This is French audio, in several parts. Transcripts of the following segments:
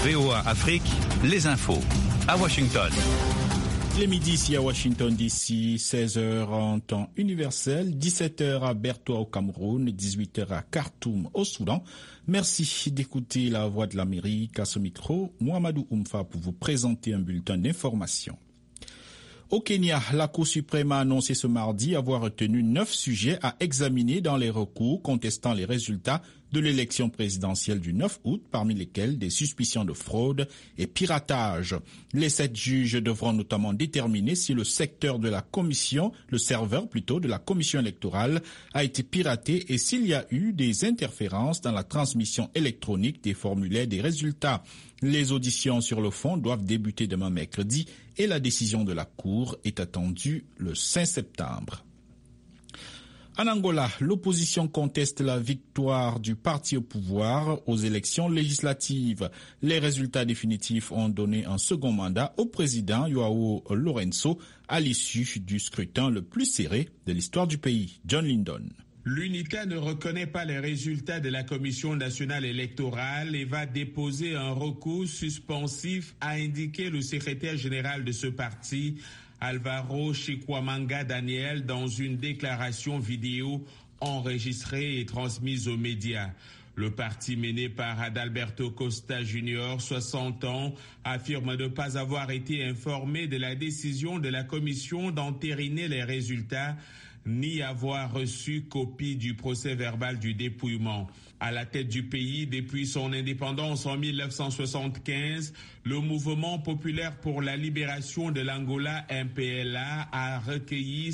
VOA Afrique, les infos. À Washington. Les midi ici à Washington DC, 16h en temps universel, 17h à Bertoua au Cameroun, 18h à Khartoum au Soudan. Merci d'écouter la voix de l'Amérique à ce micro. Mohamedou Oumfa pour vous présenter un bulletin d'information. Au Kenya, la Cour suprême a annoncé ce mardi avoir retenu 9 sujets à examiner dans les recours contestant les résultats de l'élection présidentielle du 9 août, parmi lesquels des suspicions de fraude et piratage. Les 7 juges devront notamment déterminer si le serveur de la commission électorale a été piraté et s'il y a eu des interférences dans la transmission électronique des formulaires des résultats. Les auditions sur le fond doivent débuter demain mercredi et la décision de la Cour est attendue le 5 septembre. En Angola, l'opposition conteste la victoire du parti au pouvoir aux élections législatives. Les résultats définitifs ont donné un second mandat au président João Lourenço à l'issue du scrutin le plus serré de l'histoire du pays. John Lyndon. L'UNITA ne reconnaît pas les résultats de la Commission nationale électorale et va déposer un recours suspensif, a indiqué le secrétaire général de ce parti, Alvaro Chikwamanga Daniel, dans une déclaration vidéo enregistrée et transmise aux médias. Le parti mené par Adalberto Costa Jr., 60 ans, affirme ne pas avoir été informé de la décision de la commission d'entériner les résultats, ni avoir reçu copie du procès-verbal du dépouillement. À la tête du pays, depuis son indépendance en 1975, le Mouvement populaire pour la libération de l'Angola, MPLA, a recueilli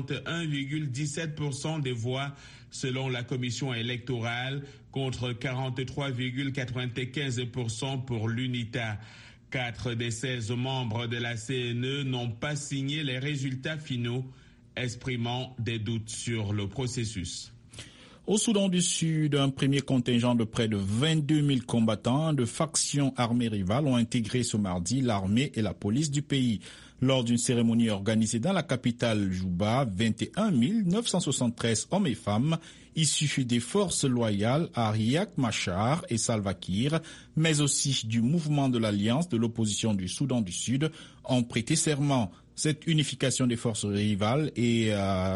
51,17% des voix selon la commission électorale, contre 43,95% pour l'UNITA. 4 des 16 membres de la CNE n'ont pas signé les résultats finaux, exprimant des doutes sur le processus. Au Soudan du Sud, un premier contingent de près de 22 000 combattants de factions armées rivales ont intégré ce mardi l'armée et la police du pays. Lors d'une cérémonie organisée dans la capitale Juba, 21 973 hommes et femmes issus des forces loyales à Riek Machar et Salva Kiir, mais aussi du mouvement de l'Alliance de l'opposition du Soudan du Sud, ont prêté serment. Cette unification des forces rivales est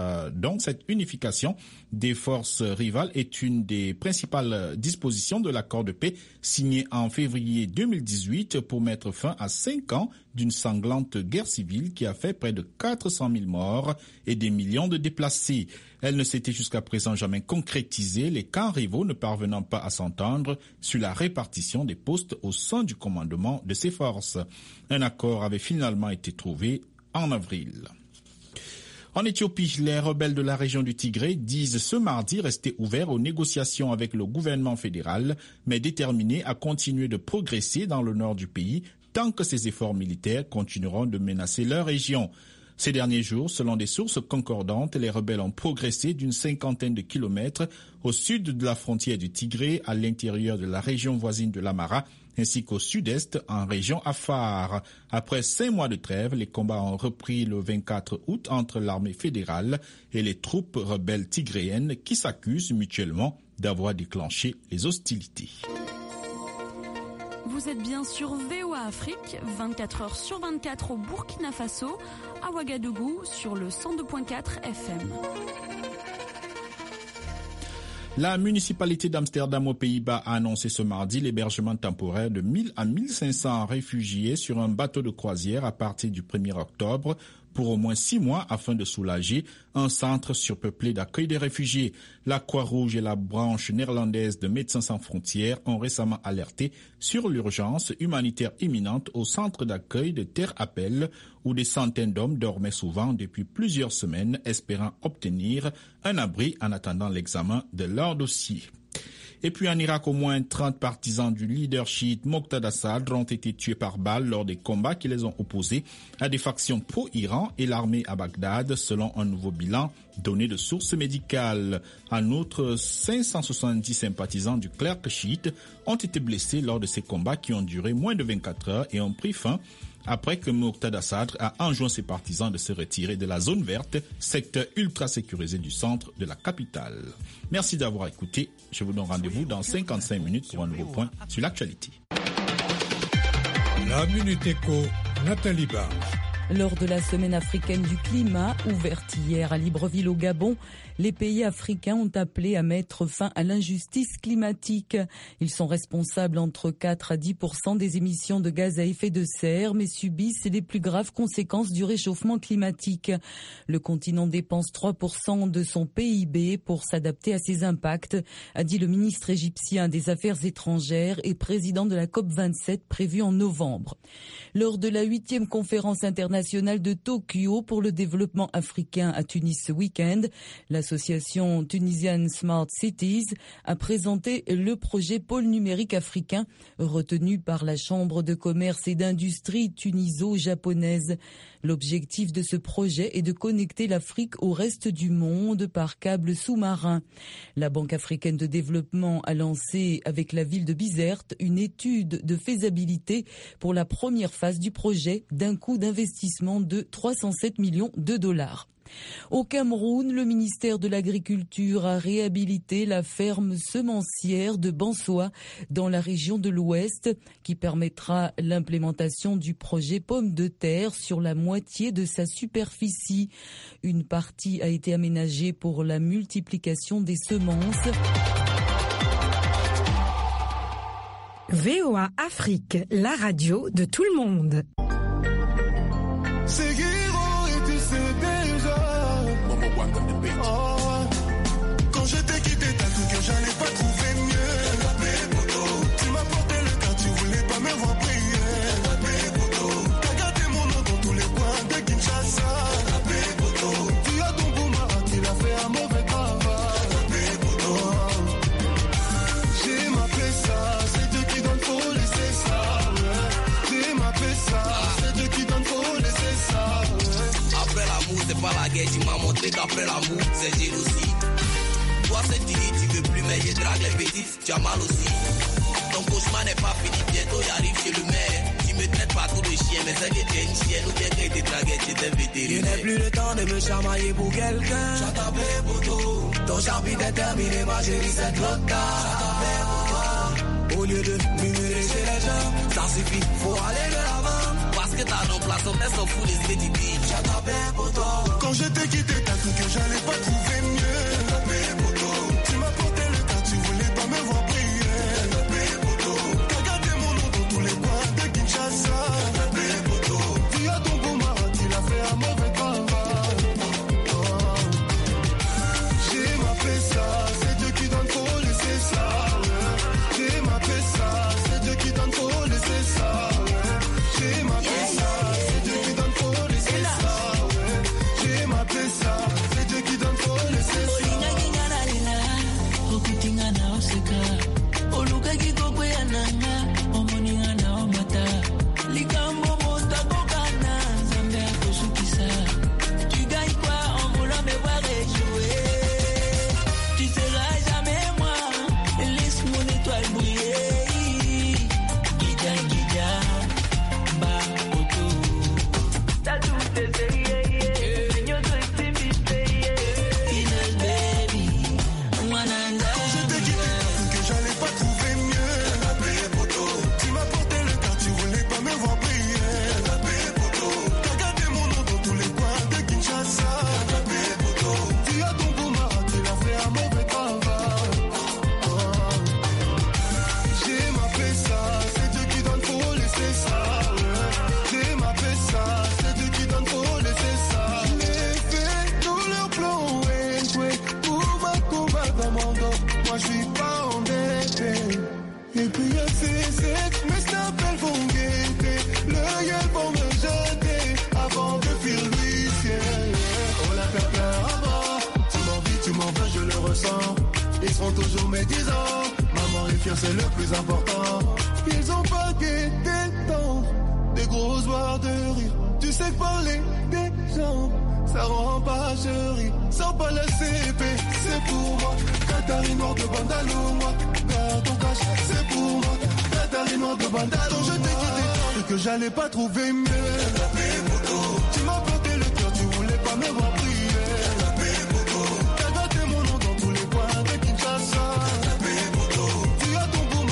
une des principales dispositions de l'accord de paix signé en février 2018 pour mettre fin à 5 ans d'une sanglante guerre civile qui a fait près de 400 000 morts et des millions de déplacés. Elle ne s'était jusqu'à présent jamais concrétisée, les camps rivaux ne parvenant pas à s'entendre sur la répartition des postes au sein du commandement de ces forces. Un accord avait finalement été trouvé en avril. En Éthiopie, les rebelles de la région du Tigré disent ce mardi rester ouverts aux négociations avec le gouvernement fédéral, mais déterminés à continuer de progresser dans le nord du pays tant que ces efforts militaires continueront de menacer leur région. Ces derniers jours, selon des sources concordantes, les rebelles ont progressé d'une 50aine de kilomètres au sud de la frontière du Tigré, à l'intérieur de la région voisine de l'Amara, ainsi qu'au sud-est en région Afar. Après 5 mois de trêve, les combats ont repris le 24 août entre l'armée fédérale et les troupes rebelles tigréennes qui s'accusent mutuellement d'avoir déclenché les hostilités. Vous êtes bien sur VOA Afrique, 24 heures sur 24 au Burkina Faso, à Ouagadougou sur le 102.4 FM. La municipalité d'Amsterdam aux Pays-Bas a annoncé ce mardi l'hébergement temporaire de 1000 à 1500 réfugiés sur un bateau de croisière à partir du 1er octobre pour au moins 6 mois afin de soulager un centre surpeuplé d'accueil des réfugiés. La Croix-Rouge et la branche néerlandaise de Médecins sans frontières ont récemment alerté sur l'urgence humanitaire imminente au centre d'accueil de Ter-Appel où des centaines d'hommes dormaient souvent depuis plusieurs semaines espérant obtenir un abri en attendant l'examen de leur dossier. Et puis en Irak, au moins 30 partisans du leader chiite Moqtada Sadr ont été tués par balle lors des combats qui les ont opposés à des factions pro-Iran et l'armée à Bagdad, selon un nouveau bilan donné de sources médicales. En outre, 570 sympathisants du clergé chiite ont été blessés lors de ces combats qui ont duré moins de 24 heures et ont pris fin après que Moqtada Sadr a enjoint ses partisans de se retirer de la zone verte, secteur ultra sécurisé du centre de la capitale. Merci d'avoir écouté. Je vous donne rendez-vous dans 55 minutes pour un nouveau point sur l'actualité. La Minute Éco, Nathalie Barre. Lors de la Semaine africaine du climat, ouverte hier à Libreville au Gabon, les pays africains ont appelé à mettre fin à l'injustice climatique. Ils sont responsables entre 4 à 10% des émissions de gaz à effet de serre, mais subissent les plus graves conséquences du réchauffement climatique. Le continent dépense 3% de son PIB pour s'adapter à ces impacts, a dit le ministre égyptien des Affaires étrangères et président de la COP27 prévue en novembre. Lors de la 8e conférence internationale de Tokyo pour le développement africain à Tunis ce week-end, l'association Tunisian Smart Cities a présenté le projet pôle numérique africain retenu par la Chambre de commerce et d'industrie tuniso-japonaise. L'objectif de ce projet est de connecter l'Afrique au reste du monde par câble sous-marin. La Banque africaine de développement a lancé avec la ville de Bizerte une étude de faisabilité pour la première phase du projet d'un coût d'investissement de 307 millions de dollars. Au Cameroun, le ministère de l'Agriculture a réhabilité la ferme semencière de Bansoa dans la région de l'Ouest qui permettra l'implémentation du projet pomme de terre sur la moitié de sa superficie. Une partie a été aménagée pour la multiplication des semences. VOA Afrique, la radio de tout le monde. Quand je t'ai quitté, t'as cru que j'allais pas trouver mieux. Tu m'as porté le cœur, tu voulais pas me voir briller. T'as gardé mon nom dans tous les coins de Kinshasa. Tu as ton boumara qui l'a fait un mauvais travail. J'ai mappé ça, c'est Dieu qui donne, faut laisser ça. J'ai mappé ça, c'est Dieu qui donne, faut laisser ça. Après l'amour, c'est pas la guerre, tu m'as montré qu'après l'amour, c'est jalousie. Toi c'est fini, tu veux plus mais je drague les petites, tu as mal aussi. Ton cauchemar n'est pas fini, bientôt il arrive chez le maire. Tu me traites pas tout de chien, mais ça qui était une chienne ou bien que t'es dragué, j'étais vétérinaire. Je n'ai plus le temps de me chamailler pour quelqu'un. J'attendais pour tout. Ton chapitre est terminé, ma chérie, c'est trop tard. J'attendais pour toi. Au lieu de murmurer chez les gens, ça suffit, faut aller de l'avant. Parce que t'as non place, on s'en fout des idées du beat. J'attendais pour toi. Quand je t'ai quitté, t'as cru que j'allais pas trouver mieux. Tu m'as porté le cœur, tu voulais pas me voir briller. T'as gardé mon nom dans tous les coins de Kinshasa. Tu as ton boumara, tu l'as fait un mauvais travail. J'ai mappé ça, c'est Dieu qui donne, faut laisser ça. J'ai mappé ça, c'est Dieu qui donne, faut laisser ça. J'ai mappé ça, c'est Dieu qui donne, faut laisser ça. J'ai mappé ça, c'est Dieu qui donne, faut laisser ça. Moi je suis pas endetté. Et puis il y a ces ex, mes snaps vont guetter. L'œil vont me jeter avant de fuir l'huissier. On l'a fait peur à bord. Tu m'en vis, tu m'en veux, je le ressens. Ils seront toujours médisants. Maman est fière, c'est le plus important. Ils ont pas guetté tant. Des grosses barres de rire. Tu sais que parler des gens, ça rend pas chérie. Sans pas la CP, c'est pour moi. Katari noir de Bandalou, moi. Garde ton cash, c'est pour moi. Katari noir de Bandalou, je t'ai quitté. Et que j'allais pas trouver mieux.